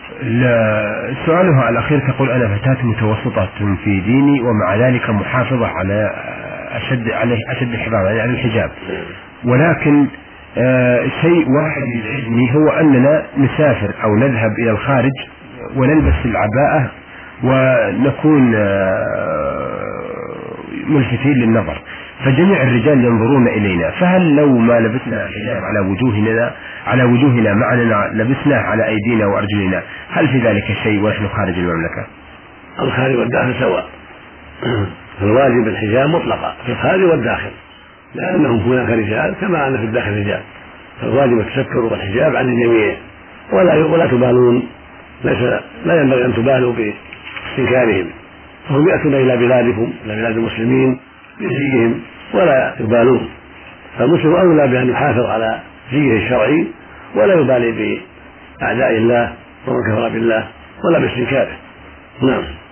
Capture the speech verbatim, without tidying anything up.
سؤالها الأخير تقول: أنا فتاة متوسطة في ديني ومع ذلك محافظة على أشد عليه أشد الحفاظ على الحجاب، ولكن آه شيء واحد يزعجني هو أننا نسافر أو نذهب إلى الخارج ونلبس العباءة ونكون آه ملفتين للنظر، فجميع الرجال ينظرون إلينا، فهل لو ما لبسنا الحجاب على وجوهنا على وجوهنا معنا لبسناه على أيدينا وأرجلنا، هل في ذلك شيء ونحن خارج المملكة؟ الخارج والداخل سواء. الواجب الحجاب مطلقا في الخارج والداخل، لأنهم هناك رجال كما أن في الداخل رجال، فالواجب التستر والحجاب عن الجميع، ولا ولا تبالون، ليس لا ينبغي أن تبالوا باستنكارهم، فهم يأتون إلى بلادكم إلى بلاد المسلمين بزيهم ولا يبالون، فالمسلم أولى بأن يحافظ على زيه الشرعي ولا يبالي بأعداء الله ومن كفر بالله ولا باستنكاره. نعم.